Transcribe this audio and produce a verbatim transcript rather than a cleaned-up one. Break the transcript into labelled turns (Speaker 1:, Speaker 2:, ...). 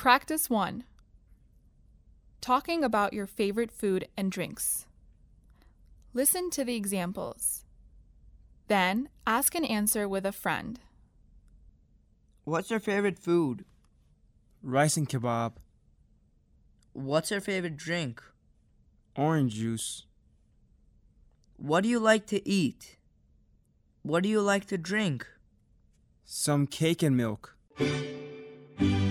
Speaker 1: Practice one. Talking about your favorite food and drinks. Listen to the examples. Then, ask and answer with a friend.
Speaker 2: What's your favorite food?
Speaker 3: Rice and kebab.
Speaker 2: What's your favorite drink?
Speaker 3: Orange juice.
Speaker 2: What do you like to eat? What do you like to drink?
Speaker 3: Some cake and milk.